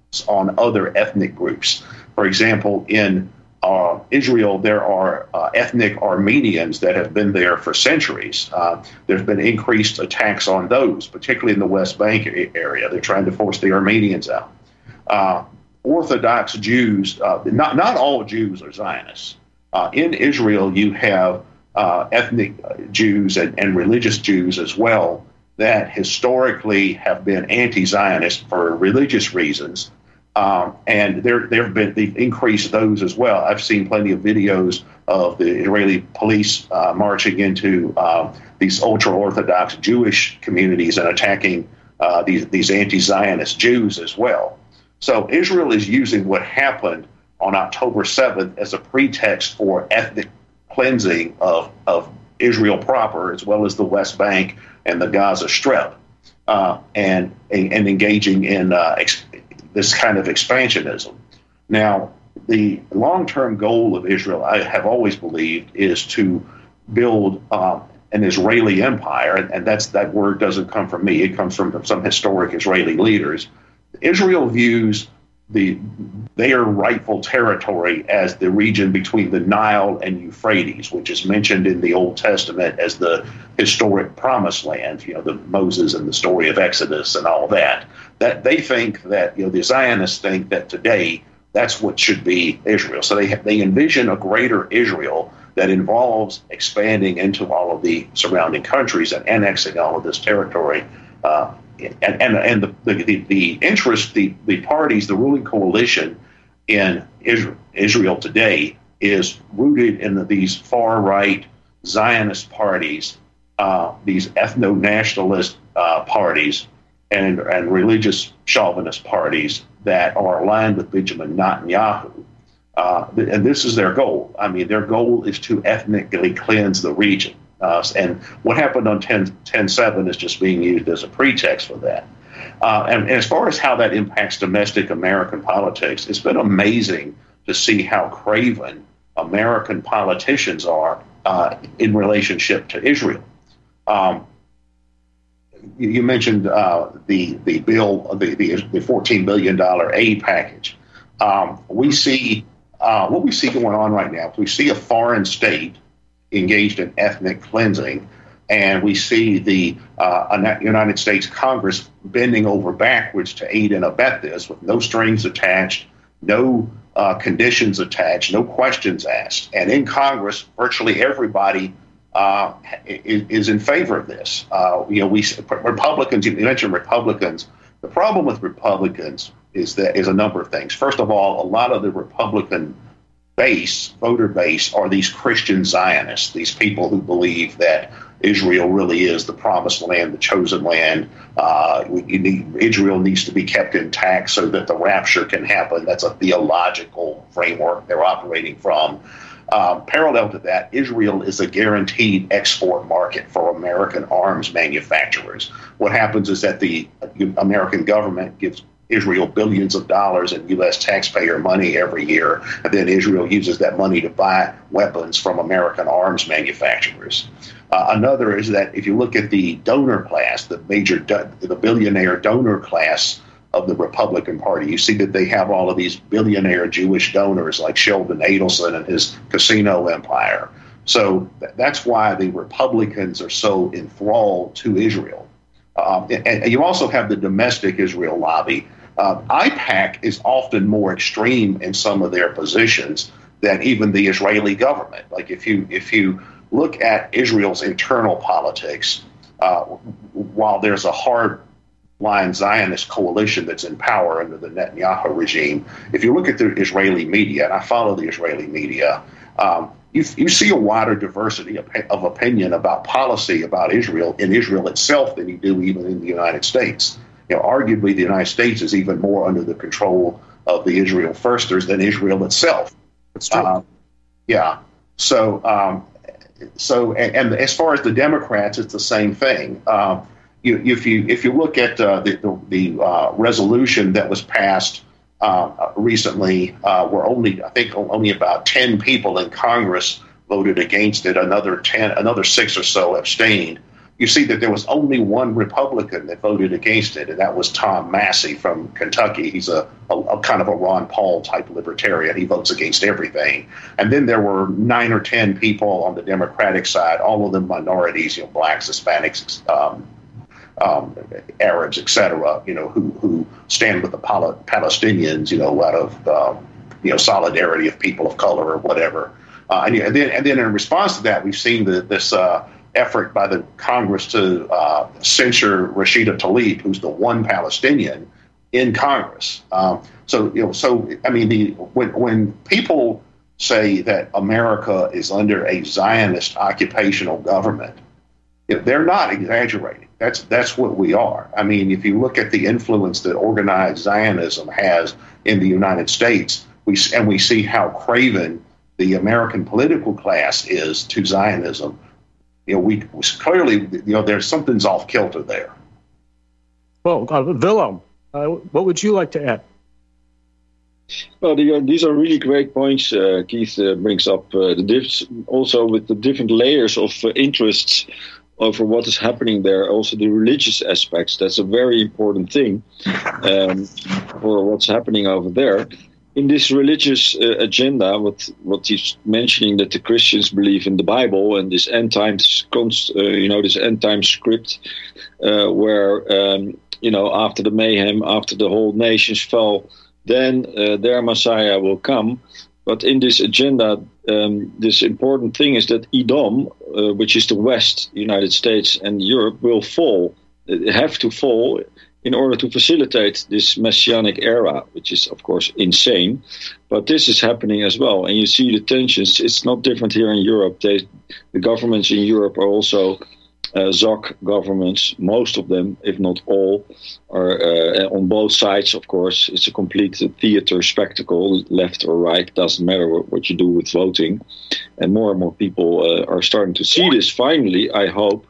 on other ethnic groups. For example, in uh, Israel, there are uh, ethnic Armenians that have been there for centuries. Uh, there's been increased attacks on those, particularly in the West Bank area. They're trying to force the Armenians out. Uh, Orthodox Jews, uh, not, not all Jews are Zionists. Uh, in Israel, you have uh, ethnic Jews and, and religious Jews as well that historically have been anti-Zionist for religious reasons. Um, and there, there have been they've increased those as well. I've seen plenty of videos of the Israeli police uh, marching into uh, these ultra-Orthodox Jewish communities and attacking uh, these, these anti-Zionist Jews as well. So Israel is using what happened on October seventh as a pretext for ethnic cleansing of, of Israel proper, as well as the West Bank and the Gaza Strip, uh, and, and and engaging in uh, ex- this kind of expansionism. Now, the long-term goal of Israel, I have always believed, is to build um, an Israeli empire, and, and that's that word doesn't come from me. It comes from some historic Israeli leaders. Israel views the their rightful territory as the region between the Nile and Euphrates, which is mentioned in the Old Testament as the historic Promised Land. You know, the Moses and the story of Exodus and all that. That they think that you know the Zionists think that today that's what should be Israel. So they have, they envision a greater Israel that involves expanding into all of the surrounding countries and annexing all of this territory. Uh, And and, and the, the, the interest, the, the parties, the ruling coalition in Israel, Israel today is rooted in the, these far-right Zionist parties, uh, these ethno-nationalist uh, parties, and, and religious chauvinist parties that are aligned with Benjamin Netanyahu. Uh, and this is their goal. I mean, their goal is to ethnically cleanse the region. Uh, and what happened on ten seven is just being used as a pretext for that. Uh, and, and as far as how that impacts domestic American politics, it's been amazing to see how craven American politicians are uh, in relationship to Israel. Um, you, you mentioned uh, the the bill, the the, the fourteen billion dollars aid package. Um, we see uh, what we see going on right now. We see a foreign state engaged in ethnic cleansing, and we see the uh, United States Congress bending over backwards to aid and abet this with no strings attached, no uh, conditions attached, no questions asked. And in Congress, virtually everybody uh, is, is in favor of this. Uh, you know, we Republicans. You mentioned Republicans. The problem with Republicans is that is a number of things. First of all, a lot of the Republican base, voter base, are these Christian Zionists, these people who believe that Israel really is the promised land, the chosen land. Uh, you need, Israel needs to be kept intact so that the rapture can happen. That's a theological framework they're operating from. Um, parallel to that, Israel is a guaranteed export market for American arms manufacturers. What happens is that the American government gives Israel billions of dollars in U S taxpayer money every year, and then Israel uses that money to buy weapons from American arms manufacturers. Uh, another is that if you look at the donor class, the major, do- the billionaire donor class of the Republican Party, you see that they have all of these billionaire Jewish donors like Sheldon Adelson and his casino empire. So th- that's why the Republicans are so enthralled to Israel. Um, and, and you also have the domestic Israel lobby. Uh, AIPAC is often more extreme in some of their positions than even the Israeli government. Like if you if you look at Israel's internal politics, uh, while there's a hard-line Zionist coalition that's in power under the Netanyahu regime, if you look at the Israeli media, and I follow the Israeli media, um, you, you see a wider diversity of, of opinion about policy about Israel in Israel itself than you do even in the United States. You know, arguably, the United States is even more under the control of the Israel Firsters than Israel itself. That's true. Uh, yeah. So, um, so, and, and as far as the Democrats, it's the same thing. Uh, you, if you if you look at uh, the the, the uh, resolution that was passed uh, recently, uh, where only I think only about ten people in Congress voted against it, another ten, another six or so abstained. You see that there was only one Republican that voted against it, and that was Tom Massey from Kentucky. He's a, a, a kind of a Ron Paul type libertarian. He votes against everything. And then there were nine or ten people on the Democratic side, all of them minorities, you know, blacks, Hispanics, um, um, Arabs, et cetera, you know, who, who stand with the Pal- Palestinians, you know, out of, um, you know, solidarity of people of color or whatever. Uh, and, and then and then in response to that, we've seen the, this uh, effort by the Congress to uh, censure Rashida Tlaib, who's the one Palestinian in Congress. Um, so, you know, so I mean, the, when when people say that America is under a Zionist occupational government, they're not exaggerating. That's that's what we are. I mean, if you look at the influence that organized Zionism has in the United States, we and we see how craven the American political class is to Zionism. You know, we clearly, you know, there's something's off kilter there. Well, uh, Willem, uh, what would you like to add? Well, the, uh, these are really great points uh, Keith uh, brings up. Uh, the diff- also with the different layers of uh, interests over what is happening there. Also the religious aspects. That's a very important thing um, for what's happening over there. In this religious uh, agenda, what what he's mentioning, that the Christians believe in the Bible and this end times, const, uh, you know, this end time script, uh, where um, you know, after the mayhem, after the whole nations fell, then uh, their Messiah will come. But in this agenda, um, this important thing is that Edom, uh, which is the West, United States and Europe, will fall, uh, have to fall, in order to facilitate this messianic era, which is, of course, insane. But this is happening as well. And you see the tensions. It's not different here in Europe. They, the governments in Europe are also uh, Z O C governments. Most of them, if not all, are uh, on both sides, of course. It's a complete theater spectacle, left or right. Doesn't matter what, what you do with voting. And more and more people uh, are starting to see this, finally, I hope.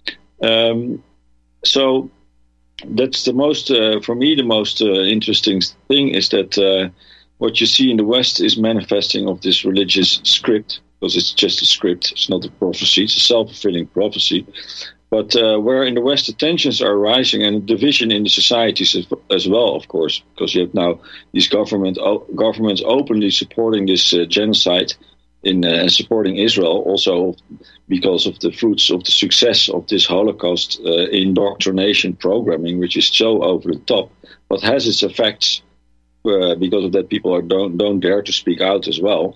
Um, so... That's the most, uh, for me, the most uh, interesting thing is that uh, what you see in the West is manifesting of this religious script, because it's just a script, it's not a prophecy, it's a self-fulfilling prophecy. But uh, where in the West the tensions are rising and division in the societies as, as well, of course, because you have now these government o- governments openly supporting this uh, genocide in uh, and supporting Israel, also because of the fruits of the success of this Holocaust uh, indoctrination programming, which is so over the top, but has its effects. Uh, because of that, people are, don't don't dare to speak out as well.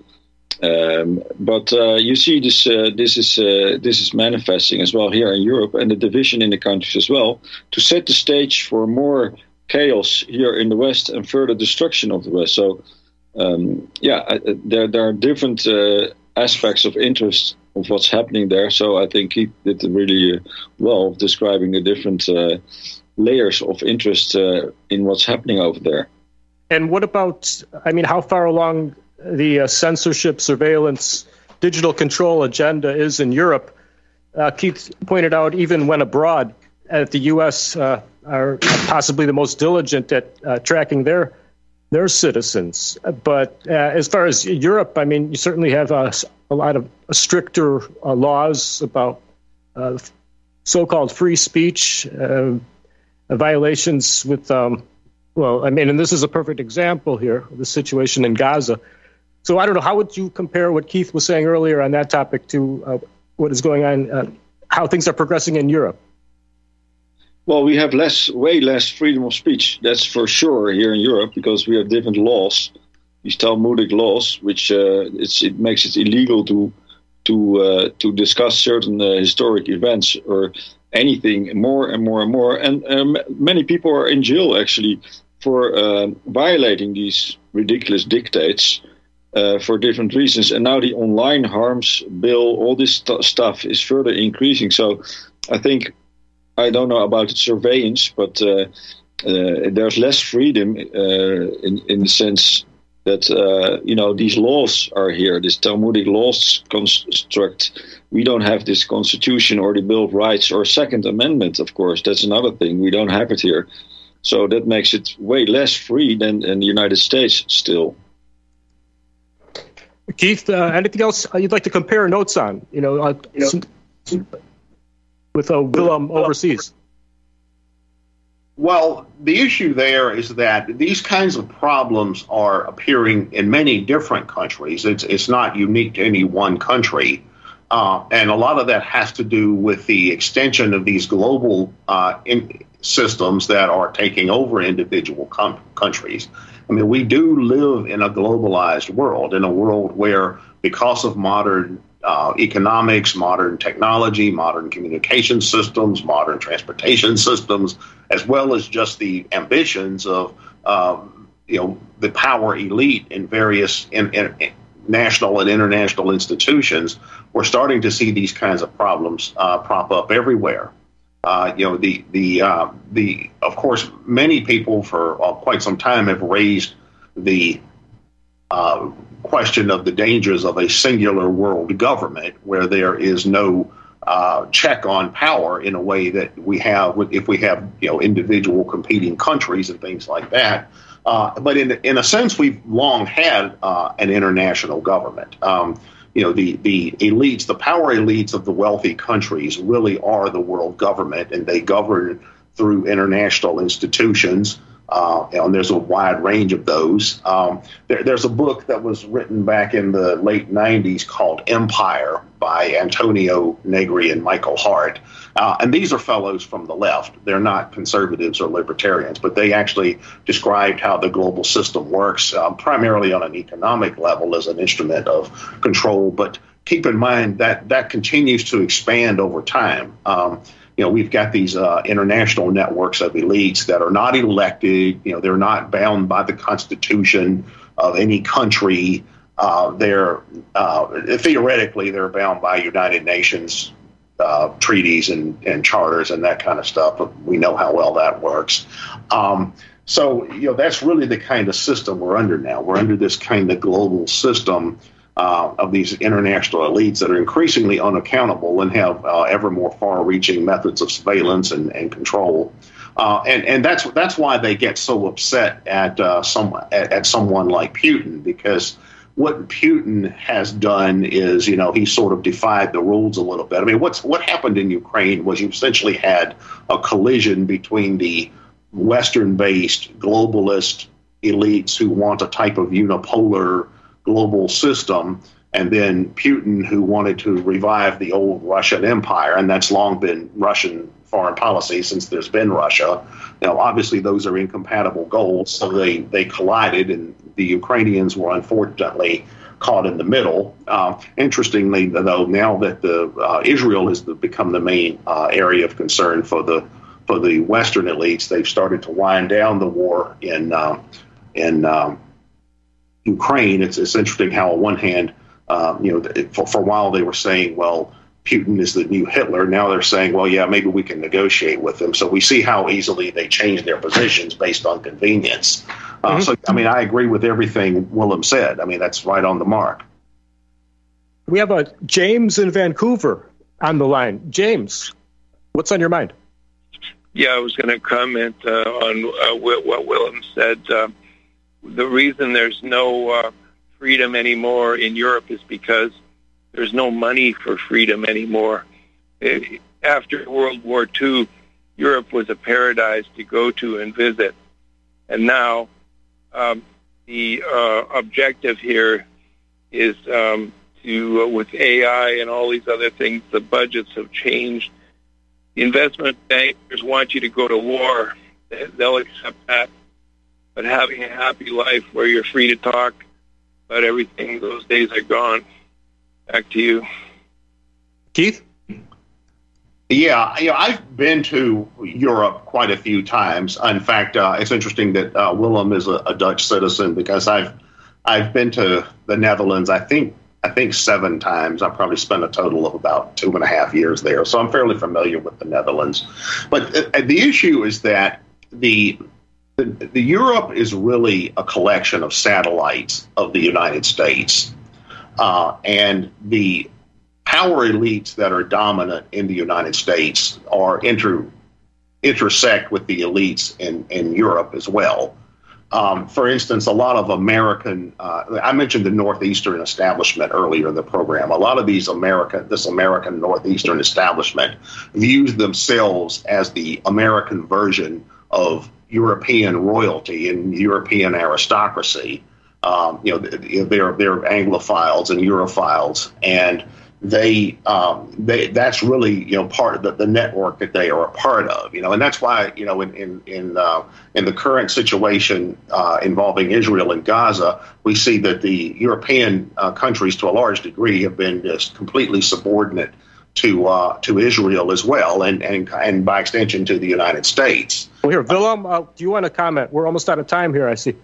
Um, but uh, you see this uh, this is uh, this is manifesting as well here in Europe, and the division in the countries as well, to set the stage for more chaos here in the West and further destruction of the West. So. Um, yeah, I, there there are different uh, aspects of interest of what's happening there. So I think he did really uh, well of describing the different uh, layers of interest uh, in what's happening over there. And what about, I mean, how far along the uh, censorship, surveillance, digital control agenda is in Europe? Uh, Keith pointed out, even when abroad, at the U S uh, are possibly the most diligent at uh, tracking their their citizens. But uh, as far as Europe, I mean, you certainly have uh, a lot of stricter uh, laws about uh, so-called free speech, uh, violations with, um, well, I mean, and this is a perfect example here, the situation in Gaza. So I don't know, how would you compare what Keith was saying earlier on that topic to uh, what is going on, uh, how things are progressing in Europe? Well, we have less, way less freedom of speech. That's for sure here in Europe, because we have different laws, these Talmudic laws, which uh, it's, it makes it illegal to to uh, to discuss certain uh, historic events or anything more and more and more. And um, many people are in jail actually for uh, violating these ridiculous dictates uh, for different reasons. And now the online harms bill, all this st- stuff is further increasing. So I think, I don't know about the surveillance, but uh, uh, there's less freedom uh, in, in the sense that, uh, you know, these laws are here, this Talmudic laws construct. We don't have this constitution or the Bill of Rights or Second Amendment, of course. That's another thing. We don't have it here. So that makes it way less free than in the United States still. Keith, uh, anything else you'd like to compare notes on, you know, uh, you know some, with uh, Willem overseas? Well, the issue there is that these kinds of problems are appearing in many different countries. It's it's not unique to any one country. Uh, and a lot of that has to do with the extension of these global uh, in systems that are taking over individual com- countries. I mean, we do live in a globalized world, in a world where, because of modern uh, economics, modern technology, modern communication systems, modern transportation systems, as well as just the ambitions of, um, you know, the power elite in various in, in, in national and international institutions, we're starting to see these kinds of problems uh, prop up everywhere. Uh, you know, the the uh, the of course, many people for uh, quite some time have raised the uh, question of the dangers of a singular world government, where there is no uh, check on power in a way that we have with, if we have, you know, individual competing countries and things like that. Uh, but in in a sense, we've long had uh, an international government. Um, You know, the, the elites, the power elites of the wealthy countries really are the world government, and they govern through international institutions. Uh, and there's a wide range of those. Um, there, there's a book that was written back in the late nineties called Empire by Antonio Negri and Michael Hart. Uh, and these are fellows from the left. They're not conservatives or libertarians, but they actually described how the global system works, uh, primarily on an economic level as an instrument of control. But keep in mind that that continues to expand over time. Um, you know, we've got these uh, international networks of elites that are not elected. You know, they're not bound by the Constitution of any country. Uh, they're uh, theoretically they're bound by United Nations uh, treaties and, and charters and that kind of stuff. But we know how well that works. Um, so, you know, that's really the kind of system we're under now. We're under this kind of global system uh, of these international elites that are increasingly unaccountable and have uh, ever more far-reaching methods of surveillance and, and control. Uh, and, and that's that's why they get so upset at uh, some at, at someone like Putin, because what Putin has done is, you know, he sort of defied the rules a little bit. I mean, what's what happened in Ukraine was you essentially had a collision between the Western-based globalist elites who want a type of unipolar global system, and then Putin, who wanted to revive the old Russian Empire, and that's long been Russian foreign policy since there's been Russia. Now, obviously, those are incompatible goals, so they, they collided, and the Ukrainians were unfortunately caught in the middle. Uh, interestingly, though, now that the uh, Israel has become the main uh, area of concern for the for the Western elites, they've started to wind down the war in uh, in um, Ukraine. It's, it's interesting how, on one hand, um, you know, for, for a while they were saying, well, Putin is the new Hitler. Now they're saying, well, yeah, maybe we can negotiate with him. So we see how easily they change their positions based on convenience. Uh, mm-hmm. So, I mean, I agree with everything Willem said. I mean, that's right on the mark. We have a James in Vancouver on the line. James, what's on your mind? Yeah, I was going to comment uh, on uh, what Willem said. Uh, the reason there's no uh, freedom anymore in Europe is because there's no money for freedom anymore. It, after World War Two, Europe was a paradise to go to and visit. And now um, the uh, objective here is um, to, uh, with A I and all these other things, the budgets have changed. The investment bankers want you to go to war. They'll accept that. But having a happy life where you're free to talk about everything, those days are gone. Back to you. Keith? Yeah, you know, I've been to Europe quite a few times. In fact, uh, it's interesting that uh, Willem is a, a Dutch citizen because I've I've been to the Netherlands. I think I think seven times. I probably spent a total of about two and a half years there, so I'm fairly familiar with the Netherlands. But uh, the issue is that the, the the Europe is really a collection of satellites of the United States, uh, and the power elites that are dominant in the United States are inter, intersect with the elites in, in Europe as well. Um, for instance, a lot of American, uh, I mentioned the Northeastern establishment earlier in the program. A lot of these American, this American Northeastern establishment views themselves as the American version of European royalty and European aristocracy. Um, you know, they're, they're Anglophiles and Europhiles, and They, um, they, that's really, you know, part of the, the network that they are a part of, you know, and that's why, you know, in, in, in, uh, in the current situation, uh, involving Israel and Gaza, we see that the European, uh, countries to a large degree have been just completely subordinate to, uh, to Israel as well. And, and, and by extension to the United States. Well, here, Willem, uh, do you want to comment? We're almost out of time here, I see.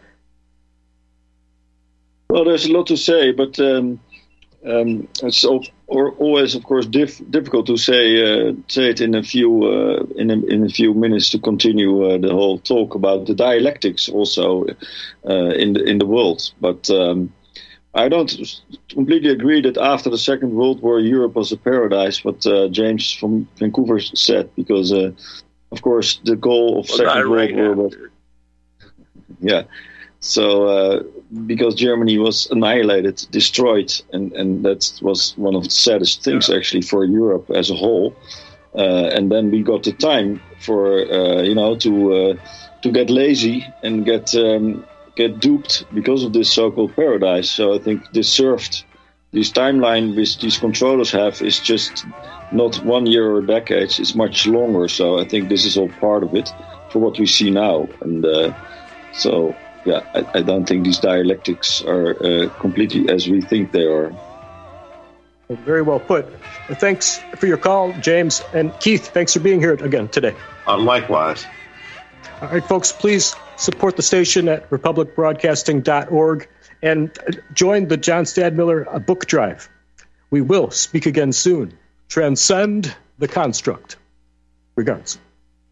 Well, there's a lot to say, but, um, Um, it's always, of course, diff- difficult to say uh, say it in a few uh, in a, in a few minutes to continue uh, the whole talk about the dialectics also uh, in the in the world. But um, I don't completely agree that after the Second World War Europe was a paradise. What uh, James from Vancouver said, because uh, of course the goal of well, Second World right War was yeah. So, uh, because Germany was annihilated, destroyed, and, and that was one of the saddest things, actually, for Europe as a whole. Uh, and then we got the time for, uh, you know, to uh, to get lazy and get um, get duped because of this so-called paradise. So I think this served, this timeline which these controllers have is just not one year or decades, it's much longer. So I think this is all part of it for what we see now. And uh, so... Yeah, I, I don't think these dialectics are uh, completely as we think they are. Very well put. Well, thanks for your call, James. And Keith, thanks for being here again today. Uh, likewise. All right, folks, please support the station at republic broadcasting dot org and join the John Stadmiller book drive. We will speak again soon. Transcend the construct. Regards.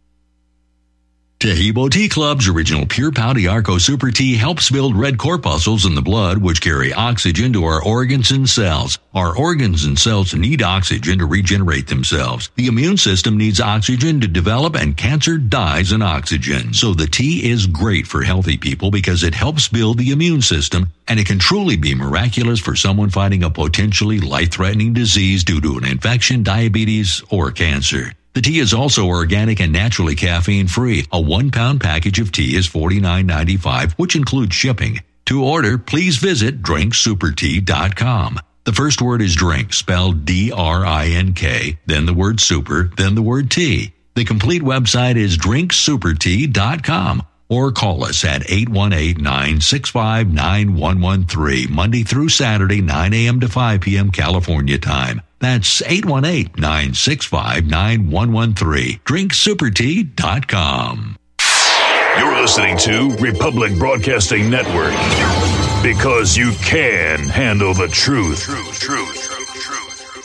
Tahibo Tea Club's original Pure Pau Arco Super Tea helps build red corpuscles in the blood, which carry oxygen to our organs and cells. Our organs and cells need oxygen to regenerate themselves. The immune system needs oxygen to develop, and cancer dies in oxygen. So the tea is great for healthy people because it helps build the immune system, and it can truly be miraculous for someone fighting a potentially life-threatening disease due to an infection, diabetes, or cancer. The tea is also organic and naturally caffeine-free. A one-pound package of tea is forty-nine ninety-five, which includes shipping. To order, please visit drink super tea dot com. The first word is drink, spelled D R I N K, then the word super, then the word tea. The complete website is drink super tea dot com. Or call us at eight one eight, nine six five, nine one one three, Monday through Saturday, nine a.m. to five p.m. California time. That's eight one eight, nine six five, nine one one three. drink super tea dot com. You're listening to Republic Broadcasting Network, because you can handle the truth. Truth, truth.